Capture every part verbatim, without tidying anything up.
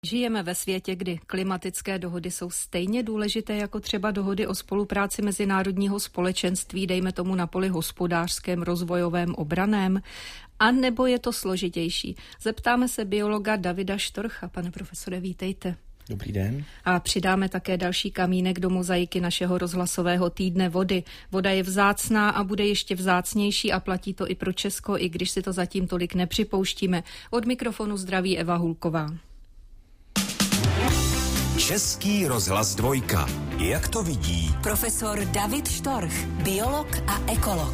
Žijeme ve světě, kdy klimatické dohody jsou stejně důležité jako třeba dohody o spolupráci mezinárodního společenství, dejme tomu na poli hospodářském, rozvojovém, obraném, a nebo je to složitější? Zeptáme se biologa Davida Štorcha. Pane profesore, vítejte. Dobrý den. A přidáme také další kamínek do mozaiky našeho rozhlasového týdne vody. Voda je vzácná a bude ještě vzácnější a platí to i pro Česko, i když si to zatím tolik nepřipouštíme. Od mikrofonu zdraví Eva Hulková. Český rozhlas dvojka. Jak to vidí profesor David Štorch, biolog a ekolog.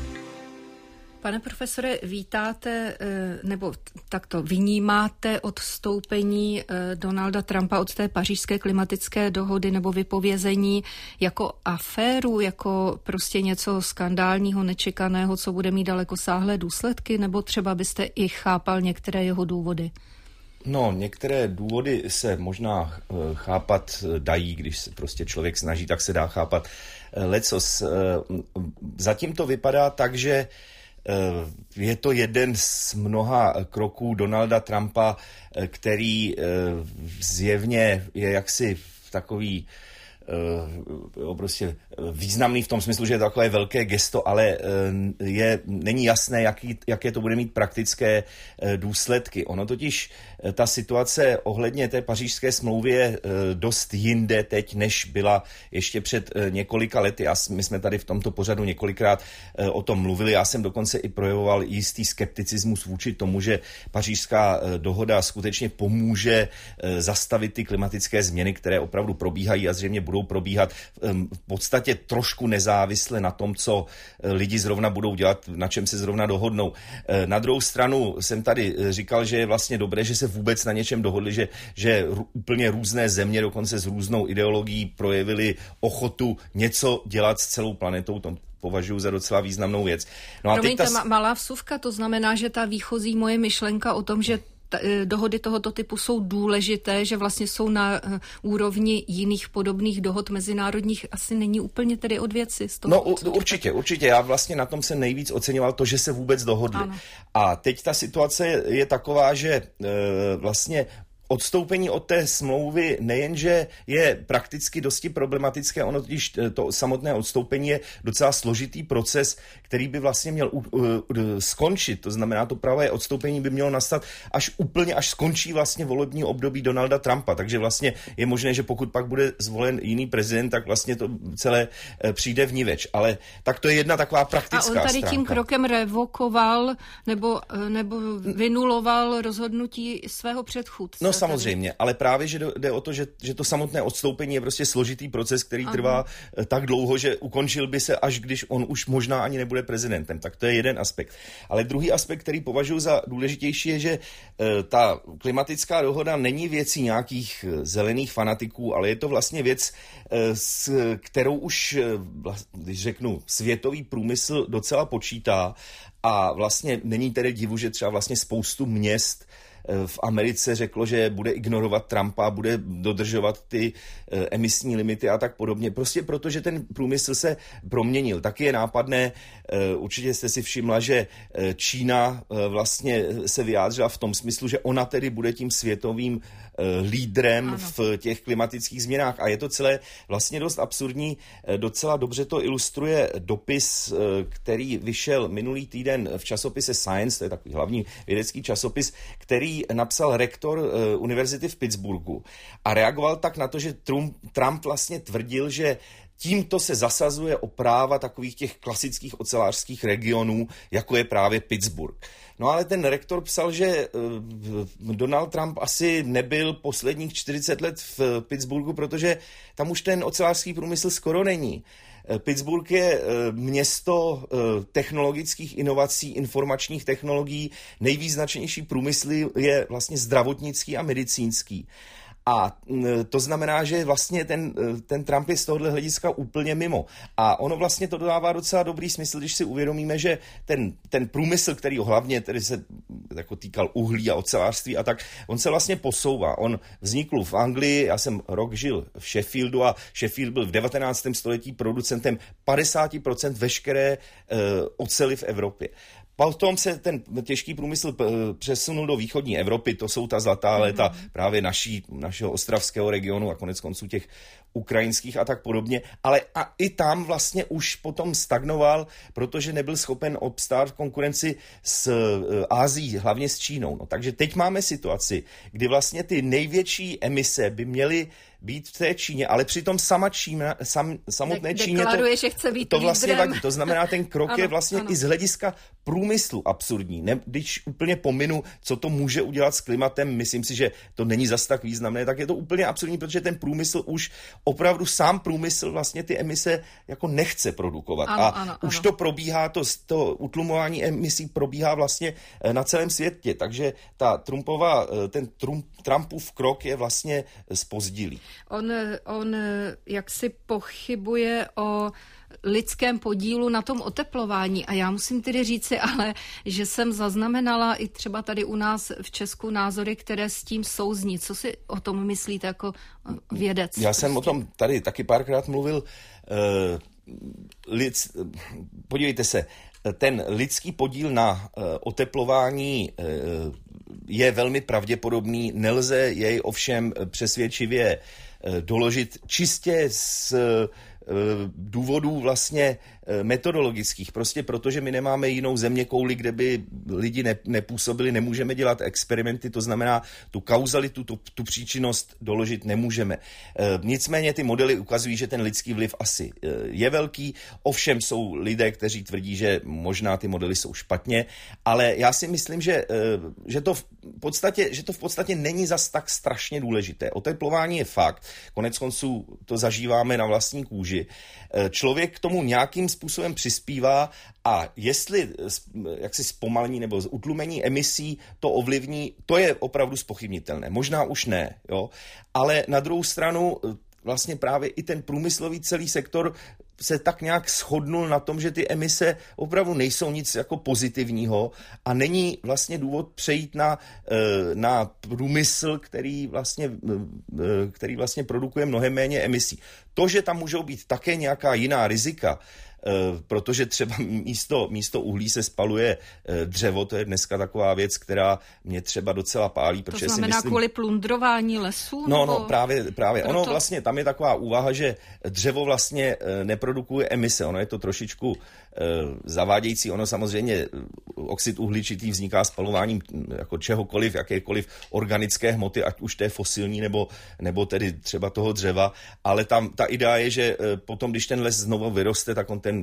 Pane profesore, vítáte, nebo takto vnímáte odstoupení Donalda Trumpa od té pařížské klimatické dohody nebo vypovězení jako aféru, jako prostě něco skandálního, nečekaného, co bude mít dalekosáhlé důsledky, nebo třeba byste i chápal některé jeho důvody? No, některé důvody se možná chápat dají, když se prostě člověk snaží, tak se dá chápat lecos. Zatím to vypadá tak, že je to jeden z mnoha kroků Donalda Trumpa, který zjevně je jaksi takový prostě významný v tom smyslu, že je to takové velké gesto, ale je, není jasné, jaký, jaké to bude mít praktické důsledky. Ono totiž, ta situace ohledně té pařížské smlouvy je dost jinde teď, než byla ještě před několika lety. A my jsme tady v tomto pořadu několikrát o tom mluvili. Já jsem dokonce i projevoval jistý skepticismus vůči tomu, že pařížská dohoda skutečně pomůže zastavit ty klimatické změny, které opravdu probíhají a zřejmě budou probíhat v podstatě trošku nezávisle na tom, co lidi zrovna budou dělat, na čem se zrovna dohodnou. Na druhou stranu jsem tady říkal, že je vlastně dobré, že se vůbec na něčem dohodli, že, že úplně různé země, dokonce s různou ideologií, projevili ochotu něco dělat s celou planetou. To považuji za docela významnou věc. No a Promiňte, ta... malá vsuvka, to znamená, že ta výchozí moje myšlenka o tom, že dohody tohoto typu jsou důležité, že vlastně jsou na úrovni jiných podobných dohod mezinárodních, asi není úplně tedy od věci. Z toho, no u, určitě, určitě. Já vlastně na tom jsem nejvíc oceňoval to, že se vůbec dohodli. Ano. A teď ta situace je taková, že e, vlastně odstoupení od té smlouvy nejenže je prakticky dosti problematické, ono totiž to samotné odstoupení je docela složitý proces, který by vlastně měl u, u, u, skončit. To znamená, to pravé odstoupení by mělo nastat až úplně, až skončí vlastně volební období Donalda Trumpa. Takže vlastně je možné, že pokud pak bude zvolen jiný prezident, tak vlastně to celé přijde vniveč. Ale tak to je jedna taková praktická stránka. A on tady stránka. tím krokem revokoval nebo, nebo vynuloval rozhodnutí svého předchůdce. No samozřejmě, ale právě, že jde o to, že, že to samotné odstoupení je prostě složitý proces, který Aha. trvá tak dlouho, že ukončil by se, až když on už možná ani nebude prezidentem. Tak to je jeden aspekt. Ale druhý aspekt, který považuji za důležitější, je, že e, ta klimatická dohoda není věcí nějakých zelených fanatiků, ale je to vlastně věc, e, s kterou už, e, když řeknu, světový průmysl docela počítá a vlastně není tedy divu, že třeba vlastně spoustu měst v Americe řeklo, že bude ignorovat Trumpa, bude dodržovat ty emisní limity a tak podobně. Prostě protože ten průmysl se proměnil. Taky je nápadné, určitě jste si všimla, že Čína vlastně se vyjádřila v tom smyslu, že ona tedy bude tím světovým lídrem ano. v těch klimatických změnách. A je to celé vlastně dost absurdní. Docela dobře to ilustruje dopis, který vyšel minulý týden v časopise Science, to je takový hlavní vědecký časopis, který napsal rektor uh, univerzity v Pittsburghu a reagoval tak na to, že Trump, Trump vlastně tvrdil, že tímto se zasazuje o práva takových těch klasických ocelářských regionů, jako je právě Pittsburgh. No ale ten rektor psal, že uh, Donald Trump asi nebyl posledních čtyřicet let v Pittsburghu, protože tam už ten ocelářský průmysl skoro není. Pittsburgh je město technologických inovací, informačních technologií. Nejvýznačnější průmysl je vlastně zdravotnický a medicínský. A to znamená, že vlastně ten, ten Trump je z tohohle hlediska úplně mimo. A ono vlastně to dodává docela dobrý smysl, když si uvědomíme, že ten, ten průmysl, který hlavně tedy se jako týkal uhlí a ocelářství a tak, on se vlastně posouvá. On vznikl v Anglii, já jsem rok žil v Sheffieldu a Sheffield byl v devatenáctém století producentem padesát procent veškeré uh, oceli v Evropě. Potom se ten těžký průmysl přesunul do východní Evropy, to jsou ta zlatá léta mm. právě naší, našeho ostravského regionu a konec konců těch ukrajinských a tak podobně, ale a i tam vlastně už potom stagnoval, protože nebyl schopen obstát v konkurenci s Ázií, hlavně s Čínou. No, takže teď máme situaci, kdy vlastně ty největší emise by měly být v té Číně, ale přitom sama Čína, sam, samotné De- Číně to, že chce být to vlastně lídrem. vadí. To znamená, ten krok ano, je vlastně ano. i z hlediska průmyslu absurdní. Ne, když úplně pominu, co to může udělat s klimatem, myslím si, že to není zas tak významné, tak je to úplně absurdní, protože ten průmysl už opravdu sám průmysl vlastně ty emise jako nechce produkovat. Ano, a ano, už ano. to probíhá, to, to utlumování emisí probíhá vlastně na celém světě. Takže ta Trumpova, ten Trump, Trumpův krok je vlastně zpozdilý. On, on jaksi pochybuje o lidském podílu na tom oteplování a já musím tedy říci ale, že jsem zaznamenala i třeba tady u nás v Česku názory, které s tím souzní. Co si o tom myslíte jako vědec? Já prostě jsem o tom tady taky párkrát mluvil. Uh, lid, podívejte se, ten lidský podíl na uh, oteplování uh, je velmi pravděpodobný, nelze jej ovšem přesvědčivě uh, doložit čistě z důvodů vlastně metodologických, prostě protože my nemáme jinou zeměkouli, kde by lidi ne, nepůsobili, nemůžeme dělat experimenty, to znamená tu kauzalitu, tu, tu příčinnost doložit nemůžeme. E, nicméně ty modely ukazují, že ten lidský vliv asi e, je velký, ovšem jsou lidé, kteří tvrdí, že možná ty modely jsou špatně, ale já si myslím, že, e, že, to, v podstatě, že to v podstatě není zas tak strašně důležité. Oteplování je fakt, konec konců to zažíváme na vlastní kůži. Člověk k tomu nějakým způsobem přispívá a jestli jaksi zpomalení nebo utlumení emisí to ovlivní, to je opravdu zpochybnitelné. Možná už ne, jo? Ale na druhou stranu vlastně právě i ten průmyslový celý sektor se tak nějak shodnul na tom, že ty emise opravdu nejsou nic jako pozitivního a není vlastně důvod přejít na, na průmysl, který vlastně, který vlastně produkuje mnohem méně emisí. To, že tam můžou být také nějaká jiná rizika, protože třeba místo, místo uhlí se spaluje dřevo, to je dneska taková věc, která mě třeba docela pálí. To znamená si myslím, kvůli plundrování lesů? No, nebo? no, právě, právě. Proto... Ono vlastně, tam je taková úvaha, že dřevo vlastně neprodukuje emise, ono je to trošičku zavádějící, ono samozřejmě oxid uhličitý vzniká spalováním jako čehokoliv, jakékoliv organické hmoty, ať už té fosilní nebo, nebo tedy třeba toho dřeva, ale tam ta idea je, že potom, když ten les znovu vyroste, tak on ten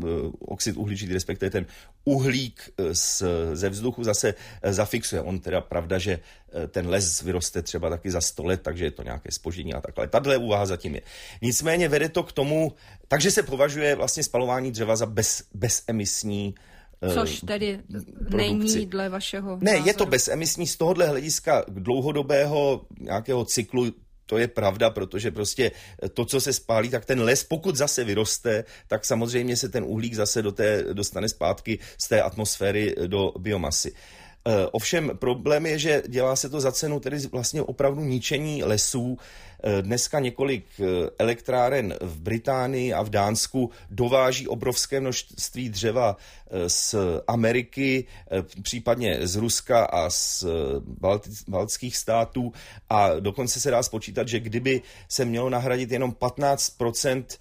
oxid uhličitý, respektive ten uhlík z, ze vzduchu zase zafixuje. On teda pravda, že ten les vyroste třeba taky za sto let, takže je to nějaké zpoždění a takhle. Tahle úvaha zatím je. Nicméně vede to k tomu, takže se považuje vlastně spalování dřeva za bez, bezemisní Což tedy produkci. Není dle vašeho Ne, názoru. je to bezemisní z tohohle hlediska dlouhodobého nějakého cyklu. To je pravda, protože prostě to, co se spálí, tak ten les, pokud zase vyroste, tak samozřejmě se ten uhlík zase do té, dostane zpátky z té atmosféry do biomasy. Ovšem problém je, že dělá se to za cenu tedy vlastně opravdu ničení lesů. Dneska několik elektráren v Británii a v Dánsku dováží obrovské množství dřeva z Ameriky, případně z Ruska a z baltských států a dokonce se dá spočítat, že kdyby se mělo nahradit jenom patnáct procent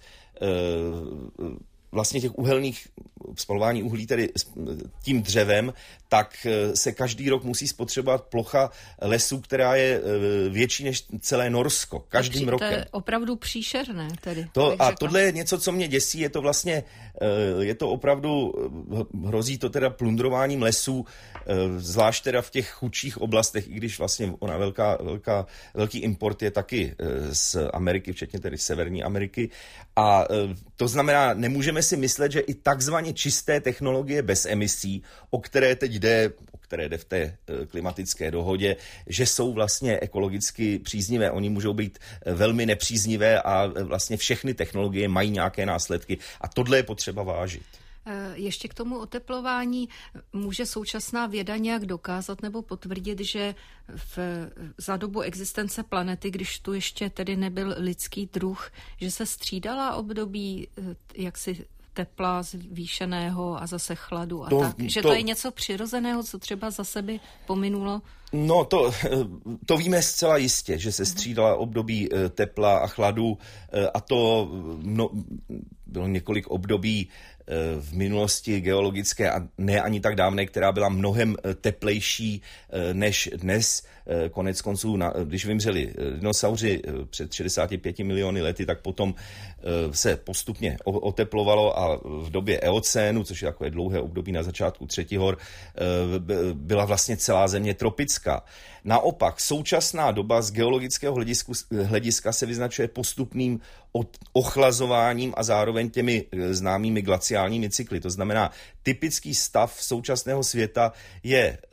vlastně těch uhelných spalování uhlí tedy tím dřevem, tak se každý rok musí spotřebovat plocha lesů, která je větší než celé Norsko. Každým to rokem. To je opravdu příšerné tedy. To, a tohle je něco, co mě děsí, je to vlastně, je to opravdu, hrozí to teda plundrováním lesů, zvlášť teda v těch chudších oblastech, i když vlastně ona velká, velká, velký import je taky z Ameriky, včetně tedy Severní Ameriky. A to znamená, nemůžeme si myslet, že i takzvaně čisté technologie bez emisí, o které teď jde, o které jde v té klimatické dohodě, že jsou vlastně ekologicky příznivé. Oni můžou být velmi nepříznivé a vlastně všechny technologie mají nějaké následky a tohle je potřeba vážit. Ještě k tomu oteplování může současná věda nějak dokázat nebo potvrdit, že v, za dobu existence planety, když tu ještě tedy nebyl lidský druh, že se střídala období jaksi tepla zvýšeného a zase chladu a to, tak. Že to, to je něco přirozeného, co třeba zase by pominulo? No, to, to víme zcela jistě, že se střídala období tepla a chladu a to no, bylo několik období v minulosti geologické a ne ani tak dávné, která byla mnohem teplejší než dnes. Konec konců, když vymřeli dinosauři před šedesáti pěti miliony lety, tak potom se postupně oteplovalo a v době eocénu, což je takové dlouhé období na začátku třetích hor, byla vlastně celá země tropická. Naopak, současná doba z geologického hlediska se vyznačuje postupným ochlazováním a zároveň těmi známými glaciálními cykly. To znamená, typický stav současného světa je e,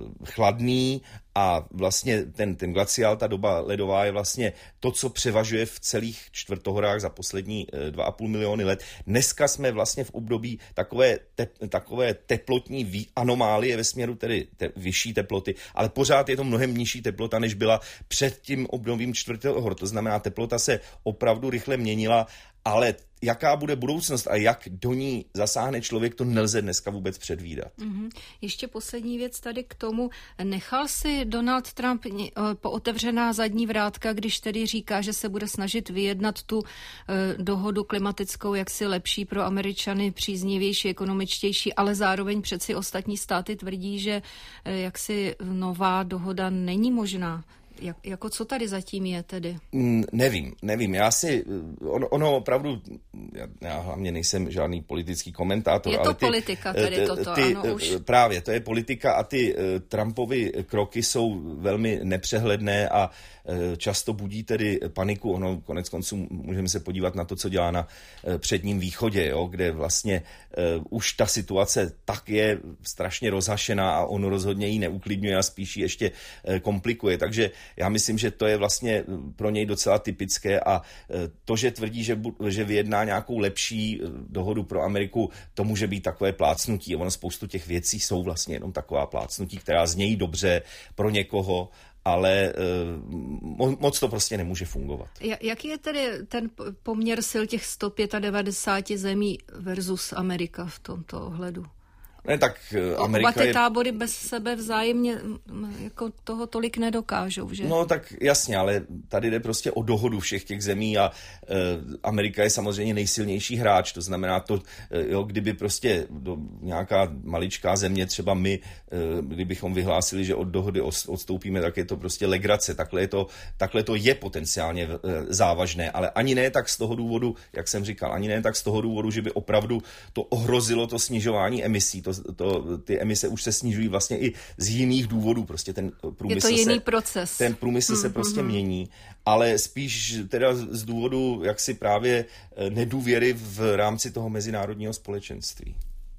chladný a vlastně ten, ten glaciál, ta doba ledová je vlastně to, co převažuje v celých čtvrtohorách za poslední e, dva a půl miliony let. Dneska jsme vlastně v období takové, te, takové teplotní vý, anomálie ve směru tedy te, vyšší teploty, ale pořád je to mnohem nižší teplota, než byla před tím obdobím čtvrtohor. To znamená, teplota se opravdu rychle měnila, ale jaká bude budoucnost a jak do ní zasáhne člověk, to nelze dneska vůbec předvídat. Mm-hmm. Ještě poslední věc tady k tomu. Nechal si Donald Trump pootevřená zadní vrátka, když tedy říká, že se bude snažit vyjednat tu eh, dohodu klimatickou jaksi lepší pro Američany, příznivější, ekonomičtější, ale zároveň přeci ostatní státy tvrdí, že eh, jaksi nová dohoda není možná. Jak, jako co tady zatím je tedy? Nevím, nevím. Já si, ono, ono opravdu, já, já hlavně nejsem žádný politický komentátor. Je to ale ty, politika tedy toto, ty, ano už. Právě, to je politika a ty Trumpovy kroky jsou velmi nepřehledné a často budí tedy paniku. Ono konec konců můžeme se podívat na to, co dělá na předním východě, jo, kde vlastně uh, už ta situace tak je strašně rozhašená a on rozhodně ji neuklidňuje a spíš ji ještě uh, komplikuje. Takže já myslím, že to je vlastně pro něj docela typické a to, že tvrdí, že, že vyjedná nějakou lepší dohodu pro Ameriku, to může být takové plácnutí. Ono spoustu těch věcí jsou vlastně jenom taková plácnutí, která znějí dobře pro někoho, ale uh, moc to prostě nemůže fungovat. Jaký je tedy ten poměr sil těch sto devadesát pět zemí versus Amerika v tomto ohledu? Ne, tak Amerika Oba ty je... tábory bez sebe vzájemně jako toho tolik nedokážou, že? No tak jasně, ale tady jde prostě o dohodu všech těch zemí a e, Amerika je samozřejmě nejsilnější hráč, to znamená to, e, jo, kdyby prostě do, nějaká maličká země, třeba my, e, kdybychom vyhlásili, že od dohody odstoupíme, tak je to prostě legrace, takhle je to, takhle to je potenciálně e, závažné, ale ani ne tak z toho důvodu, jak jsem říkal, ani ne tak z toho důvodu, že by opravdu to ohrozilo to snižování emisí, to To, ty emise už se snižují vlastně i z jiných důvodů. Prostě ten průmysl je to jiný se, proces. Ten průmysl mm, se prostě mm, mění, ale spíš teda z důvodu jaksi právě nedůvěry v rámci toho mezinárodního společenství.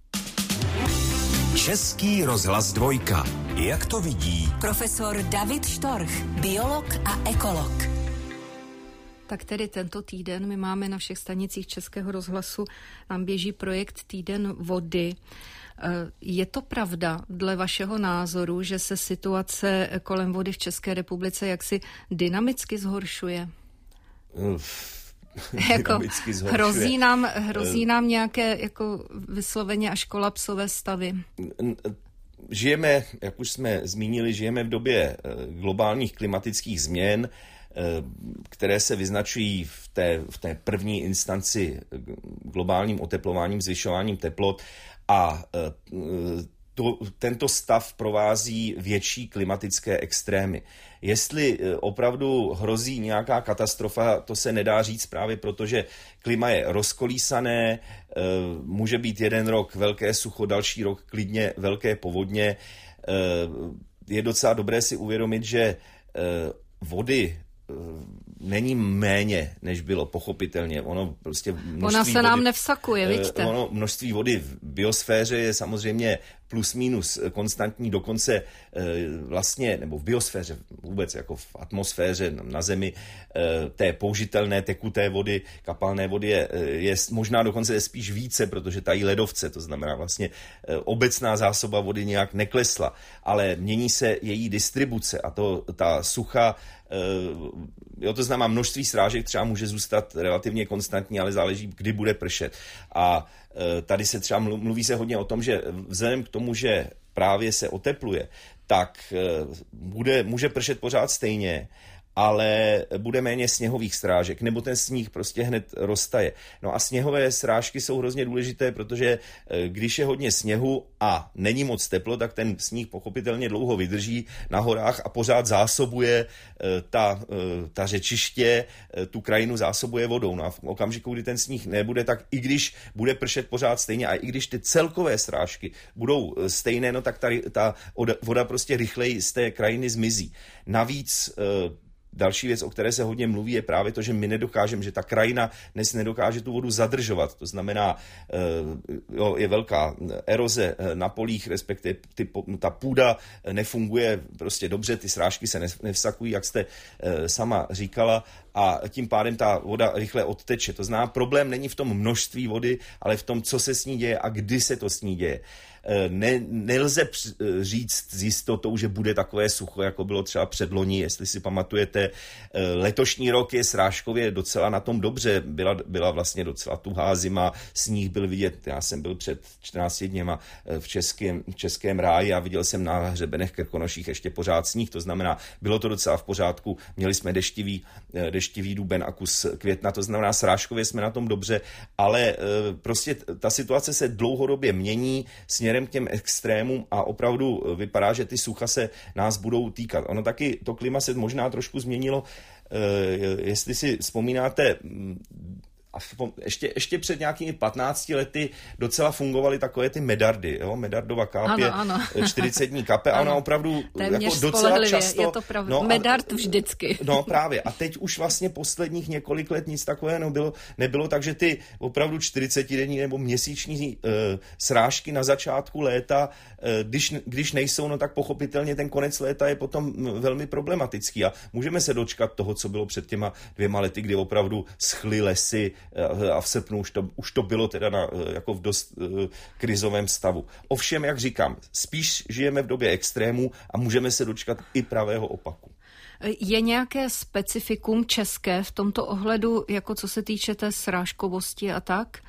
Český rozhlas dvojka. Jak to vidí profesor David Štorch, biolog a ekolog. Tak tedy tento týden my máme na všech stanicích Českého rozhlasu, nám běží projekt Týden vody. Je to pravda, dle vašeho názoru, že se situace kolem vody v České republice jaksi dynamicky zhoršuje? jako hrozí nám, hrozí nám nějaké jako vysloveně až kolapsové stavy? Žijeme, jak už jsme zmínili, žijeme v době globálních klimatických změn, které se vyznačují v té, v té první instanci globálním oteplováním, zvyšováním teplot a to, tento stav provází větší klimatické extrémy. Jestli opravdu hrozí nějaká katastrofa, to se nedá říct právě proto, že klima je rozkolísané, může být jeden rok velké sucho, další rok klidně velké povodně. Je docela dobré si uvědomit, že vody není méně, než bylo, pochopitelně. Ono prostě Ona se vody, nám nevsakuje, vidíte. Ono množství vody v biosféře je samozřejmě plus minus konstantní, dokonce vlastně, nebo v biosféře vůbec, jako v atmosféře na Zemi, té použitelné tekuté vody, kapalné vody je, je možná dokonce je spíš více, protože tají ledovce, to znamená vlastně obecná zásoba vody nějak neklesla, ale mění se její distribuce a to ta sucha, jo, to znamená množství srážek třeba může zůstat relativně konstantní, ale záleží, kdy bude pršet. A tady se třeba mluví se hodně o tom, že vzhledem k tomu, že právě se otepluje, tak bude, může pršet pořád stejně, ale bude méně sněhových srážek, nebo ten sníh prostě hned roztaje. No a sněhové srážky jsou hrozně důležité, protože když je hodně sněhu a není moc teplo, tak ten sníh pochopitelně dlouho vydrží na horách a pořád zásobuje ta, ta řečiště, tu krajinu zásobuje vodou. No a v okamžiku, kdy ten sníh nebude, tak i když bude pršet pořád stejně a i když ty celkové srážky budou stejné, no tak ta, ta voda prostě rychleji z té krajiny zmizí. Navíc další věc, o které se hodně mluví, je právě to, že my nedokážeme, že ta krajina dnes nedokáže tu vodu zadržovat. To znamená, jo, je velká eroze na polích, respektive ty, ta půda nefunguje prostě dobře, ty srážky se nevsakují, jak jste sama říkala, a tím pádem ta voda rychle odteče. To znamená, problém není v tom množství vody, ale v tom, co se s ní děje a kdy se to s ní děje. Ne, nelze říct s jistotou, že bude takové sucho, jako bylo třeba předloni, jestli si pamatujete. Letošní rok je srážkově docela na tom dobře, byla, byla vlastně docela tuhá zima, sníh byl vidět, já jsem byl před čtrnácti dněma v českém, v českém ráji a viděl jsem na hřebenech Krkonoších ještě pořád sníh, to znamená, bylo to docela v pořádku, měli jsme deštivý, deštivý duben a kus května, to znamená, srážkově jsme na tom dobře, ale prostě ta situace se dlouhodobě mění směrem k těm extrémům a opravdu vypadá, že ty sucha se nás budou týkat. Ono taky, to klima se možná trošku změnilo, jestli si vzpomínáte, a ještě, ještě před nějakými patnácti lety docela fungovaly takové ty medardy, jo? Medardova kápě, ano, ano. čtyřicet dní kape, a ona opravdu jako docela často... Je to pravda, no, medard vždycky. No právě, a teď už vlastně posledních několik let nic takového nebylo, nebylo, takže ty opravdu čtyřicetidenní nebo měsíční uh, srážky na začátku léta, uh, když, když nejsou, no tak pochopitelně ten konec léta je potom velmi problematický a můžeme se dočkat toho, co bylo před těma dvěma lety, kdy opravdu schly lesy, a v srpnu už to, už to bylo teda na, jako v dost uh, krizovém stavu. Ovšem, jak říkám, spíš žijeme v době extrémů a můžeme se dočkat i pravého opaku. Je nějaké specifikum české v tomto ohledu, jako co se týče té srážkovosti a tak?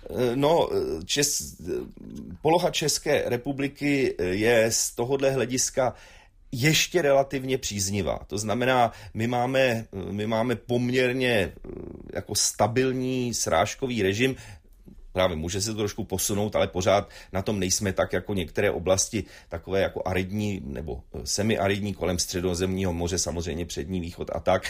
No, čes, poloha České republiky je z tohohle hlediska ještě relativně příznivá. To znamená, my máme, my máme poměrně jako stabilní srážkový režim. Právě může se to trošku posunout, ale pořád na tom nejsme tak jako některé oblasti takové jako aridní nebo semiaridní kolem Středozemního moře, samozřejmě Přední východ a tak.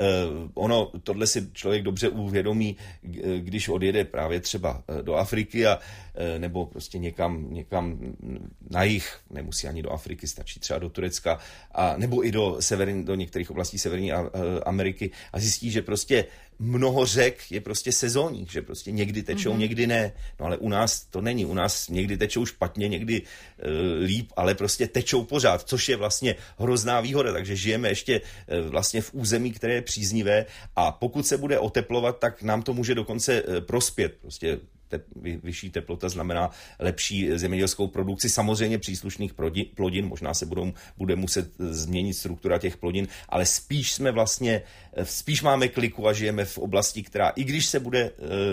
Ono, tohle si člověk dobře uvědomí, když odjede právě třeba do Afriky a nebo prostě někam, někam na jih, nemusí ani do Afriky, stačí třeba do Turecka, a, nebo i do, severní, do některých oblastí Severní Ameriky a zjistí, že prostě mnoho řek je prostě sezónních, že prostě někdy tečou, mm-hmm. někdy ne. No ale u nás to není. U nás někdy tečou špatně, někdy e, líp, ale prostě tečou pořád, což je vlastně hrozná výhoda. Takže žijeme ještě e, vlastně v území, které je příznivé a pokud se bude oteplovat, tak nám to může dokonce e, prospět. Prostě te, vy, vyšší teplota znamená lepší zemědělskou produkci, samozřejmě příslušných plodin, možná se budou, bude muset změnit struktura těch plodin, ale spíš jsme vlastně, spíš máme kliku a žijeme v oblasti, která, i když se bude e,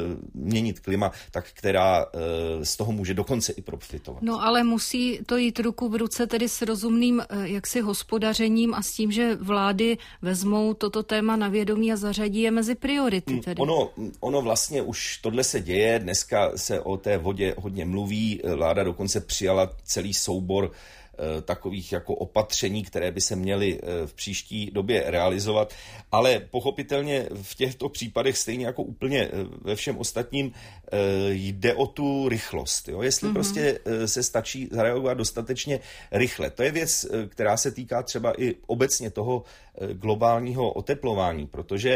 měnit klima, tak která e, z toho může dokonce i profitovat. No ale musí to jít ruku v ruce tedy s rozumným e, jaksi hospodařením a s tím, že vlády vezmou toto téma na vědomí a zařadí je mezi priority tedy. Ono, ono vlastně už tohle se děje, dneska se o té vodě hodně mluví, vláda dokonce přijala celý soubor takových jako opatření, které by se měly v příští době realizovat, ale pochopitelně v těchto případech stejně jako úplně ve všem ostatním jde o tu rychlost. Jo? Jestli mm-hmm. prostě se stačí zareagovat dostatečně rychle. To je věc, která se týká třeba i obecně toho globálního oteplování, protože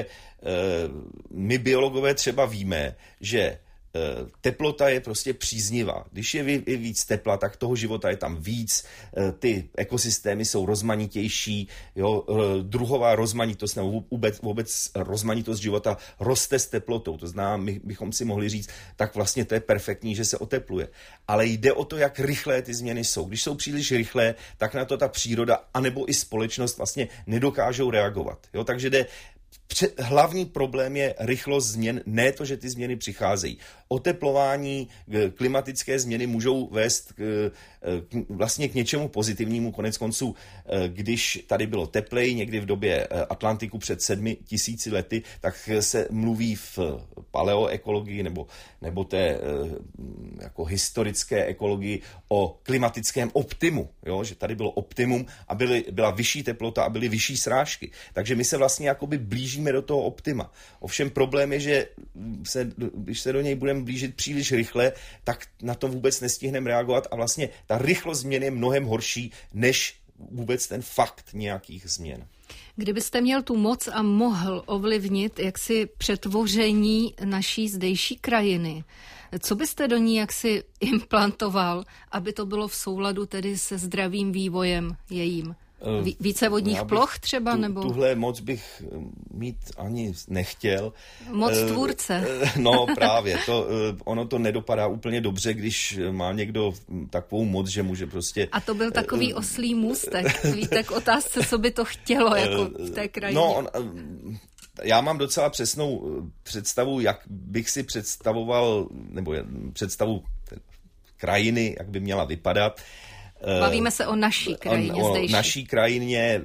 my biologové třeba víme, že teplota je prostě příznivá. Když je víc tepla, tak toho života je tam víc, ty ekosystémy jsou rozmanitější, jo, druhová rozmanitost nebo vůbec, vůbec rozmanitost života roste s teplotou. To znamená, my bychom si mohli říct, tak vlastně to je perfektní, že se otepluje. Ale jde o to, jak rychlé ty změny jsou. Když jsou příliš rychlé, tak na to ta příroda anebo i společnost vlastně nedokážou reagovat. Jo, takže jde hlavní problém je rychlost změn, ne to, že ty změny přicházejí. Oteplování, klimatické změny můžou vést k, k, vlastně k něčemu pozitivnímu. Konec konců, když tady bylo teplej někdy v době Atlantiku před sedmi tisíci lety, tak se mluví v paleoekologii nebo, nebo té jako historické ekologii o klimatickém optimu. Jo? Že tady bylo optimum a byly, byla vyšší teplota a byly vyšší srážky. Takže my se vlastně jakoby blížíme do toho optima. Ovšem problém je, že se, když se do něj budeme blížit příliš rychle, tak na to vůbec nestihneme reagovat a vlastně ta rychlost změn je mnohem horší, než vůbec ten fakt nějakých změn. Kdybyste měl tu moc a mohl ovlivnit jaksi přetvoření naší zdejší krajiny, co byste do ní jaksi implantoval, aby to bylo v souladu tedy se zdravým vývojem jejím? Více vodních ploch třeba? Tu, nebo? Tuhle moc bych mít ani nechtěl. Moc tvůrce. No právě, to, ono to nedopadá úplně dobře, když má někdo takovou moc, že může prostě... A to byl takový oslý můstek. Víte, k otázce, co by to chtělo jako v té krajině. No, on, já mám docela přesnou představu, jak bych si představoval, nebo představu krajiny, jak by měla vypadat. Bavíme se o naší krajině o, o zdejší. naší krajině,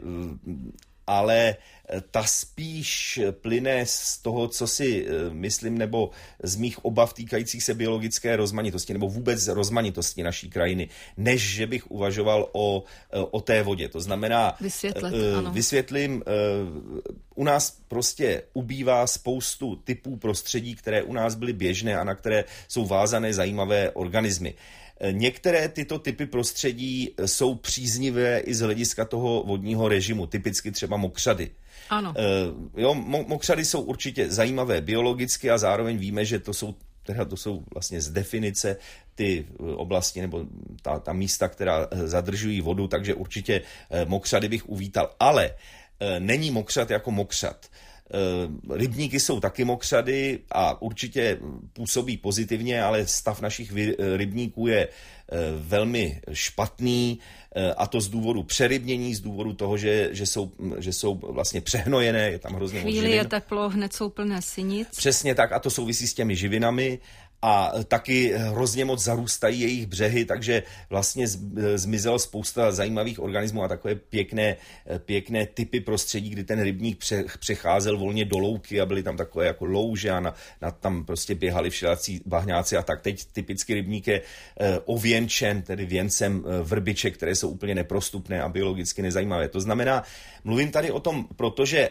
ale ta spíš plyne z toho, co si myslím, nebo z mých obav týkajících se biologické rozmanitosti, nebo vůbec rozmanitosti naší krajiny, než že bych uvažoval o, o té vodě. To znamená, Vysvětlit, ano. vysvětlím, u nás prostě ubývá spoustu typů prostředí, které u nás byly běžné a na které jsou vázané zajímavé organismy. Některé tyto typy prostředí jsou příznivé i z hlediska toho vodního režimu, typicky třeba mokřady. Ano. E, jo, mokřady jsou určitě zajímavé biologicky a zároveň víme, že to jsou, teda to jsou vlastně z definice ty oblasti nebo ta, ta místa, která zadržují vodu, takže určitě mokřady bych uvítal. Ale e, není mokřad jako mokřad. Rybníky jsou taky mokřady a určitě působí pozitivně, ale stav našich rybníků je velmi špatný, a to z důvodu přerybnění, z důvodu toho, že, že, jsou, že jsou vlastně přehnojené, je tam hrozně moc živin. Chvíli je teplo, hned jsou plné sinic. Přesně tak a to souvisí s těmi živinami. A taky hrozně moc zarůstají jejich břehy, takže vlastně zmizela spousta zajímavých organismů a takové pěkné, pěkné typy prostředí, kdy ten rybník přecházel volně do louky a byly tam takové jako louže a na, na tam prostě běhali všelací bahňáci a tak. Teď typicky rybník je ověnčen, tedy věncem vrbiček, které jsou úplně neprostupné a biologicky nezajímavé. To znamená, mluvím tady o tom, protože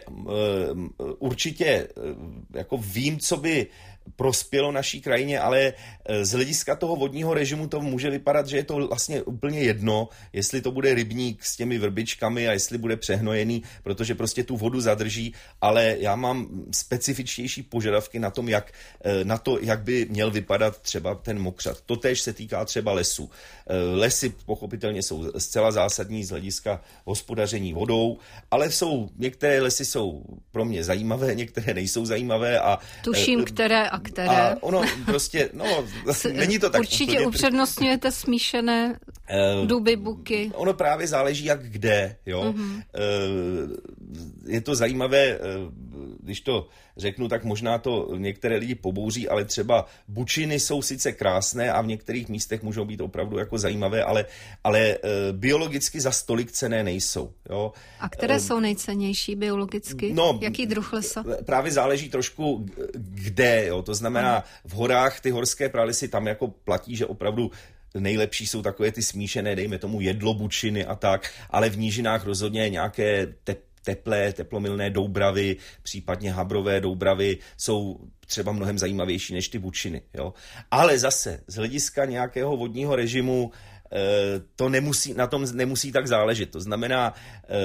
určitě jako vím, co by prospělo naší krajině, ale z hlediska toho vodního režimu to může vypadat, že je to vlastně úplně jedno, jestli to bude rybník s těmi vrbičkami a jestli bude přehnojený, protože prostě tu vodu zadrží, ale já mám specifičtější požadavky na tom, jak, na to, jak by měl vypadat třeba ten mokřad. Totéž se týká třeba lesů. Lesy pochopitelně jsou zcela zásadní z hlediska hospodaření vodou, ale jsou, některé lesy jsou pro mě zajímavé, některé nejsou zajímavé a tuším, které a které. A ono prostě, no, není to tak určitě úplně... upřednostňujete smíšené uh, duby, buky. Ono právě záleží, jak kde, jo. Uh-huh. Uh, je to zajímavé, uh, když to řeknu, tak možná to některé lidi pobouří, ale třeba bučiny jsou sice krásné a v některých místech můžou být opravdu jako zajímavé, ale, ale uh, biologicky za stolik cenné nejsou, jo. A které uh, jsou nejcennější biologicky? No, jaký druh lesa? Právě záleží trošku kde, jo. To znamená, v horách ty horské pralesy tam jako platí, že opravdu nejlepší jsou takové ty smíšené, dejme tomu jedlobučiny a tak, ale v nížinách rozhodně nějaké te- teplé, teplomilné doubravy, případně habrové doubravy jsou třeba mnohem zajímavější než ty bučiny. Jo? Ale zase z hlediska nějakého vodního režimu to nemusí, na tom nemusí tak záležet. To znamená...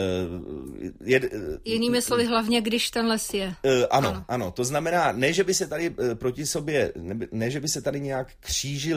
Je, Jinými slovy, hlavně, když ten les je. Ano, ano, ano. To znamená, ne, že by se tady proti sobě, ne, ne že by se tady nějak křížily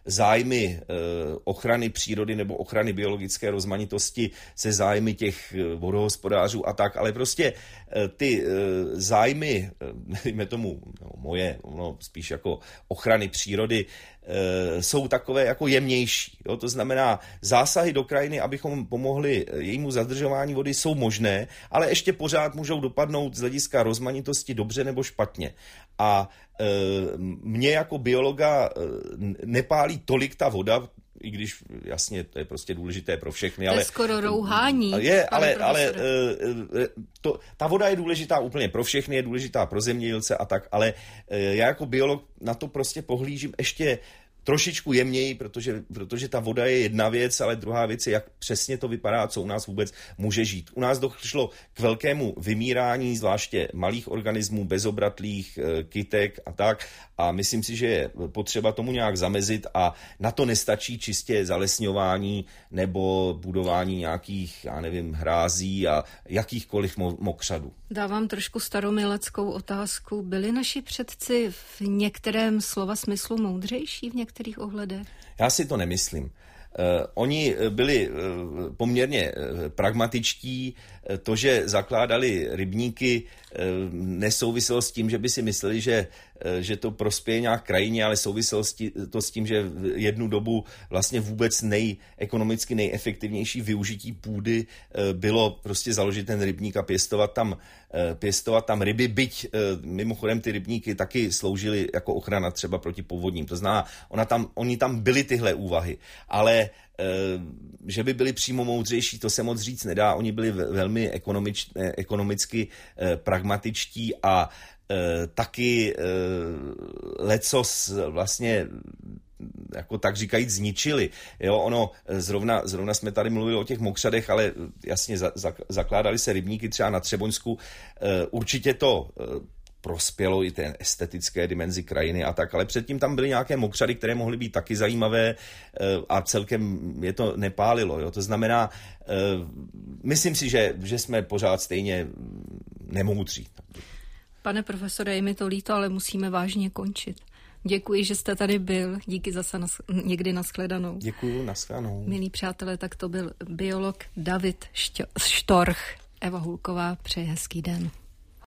zájmy ochrany přírody nebo ochrany biologické rozmanitosti se zájmy těch vodohospodářů a tak, ale prostě ty zájmy, dejme tomu, no, moje, no, spíš jako ochrany přírody, jsou takové jako jemnější. Jo? To znamená, zásahy do krajiny, abychom pomohli jejímu zadržování vody, jsou možné, ale ještě pořád můžou dopadnout z hlediska rozmanitosti dobře nebo špatně. A e, mě jako biologa e, nepálí tolik ta voda, i když jasně to je prostě důležité pro všechny. To ale je skoro rouhání. Je, ale, ale to, ta voda je důležitá úplně pro všechny, je důležitá pro zemědělce a tak, ale já jako biolog na to prostě pohlížím ještě trošičku jemněji, protože, protože ta voda je jedna věc, ale druhá věc je, jak přesně to vypadá, co u nás vůbec může žít. U nás došlo k velkému vymírání, zvláště malých organismů, bezobratlých, kytek a tak. A myslím si, že je potřeba tomu nějak zamezit a na to nestačí čistě zalesňování nebo budování nějakých, já nevím, hrází a jakýchkoliv mokřadů. Dávám trošku staromileckou otázku. Byli naši předci v některém slova smyslu moudřejší v některých ohledech? Já si to nemyslím. Uh, oni byli uh, poměrně uh, pragmatičtí. To, že zakládali rybníky, uh, nesouviselo s tím, že by si mysleli, že, uh, že to prospěje nějak krajině, ale souviselo to s tím, že v jednu dobu vlastně vůbec nej, ekonomicky nejefektivnější využití půdy uh, bylo prostě založit ten rybník a pěstovat tam, uh, pěstovat tam ryby, byť uh, mimochodem ty rybníky taky sloužily jako ochrana třeba proti povodním. To znamená, ona tam, oni tam byly tyhle úvahy, ale že by byli přímo moudřejší, to se moc říct nedá. Oni byli velmi ekonomič, ekonomicky pragmatičtí a taky lecos vlastně jako tak říkajíc zničili. Jo, ono, zrovna, zrovna jsme tady mluvili o těch mokřadech, ale jasně za, za, zakládali se rybníky třeba na Třeboňsku. Určitě to prospělo i té estetické dimenzi krajiny a tak, ale předtím tam byly nějaké mokřady, které mohly být taky zajímavé a celkem je to nepálilo. Jo? To znamená, myslím si, že, že jsme pořád stejně nemoudří. Pane profesore, je mi to líto, ale musíme vážně končit. Děkuji, že jste tady byl. Díky zase na, někdy nashledanou. Děkuji, nashledanou. Milí přátelé, tak to byl biolog David Štorch. Eva Hulková, přeji hezký den.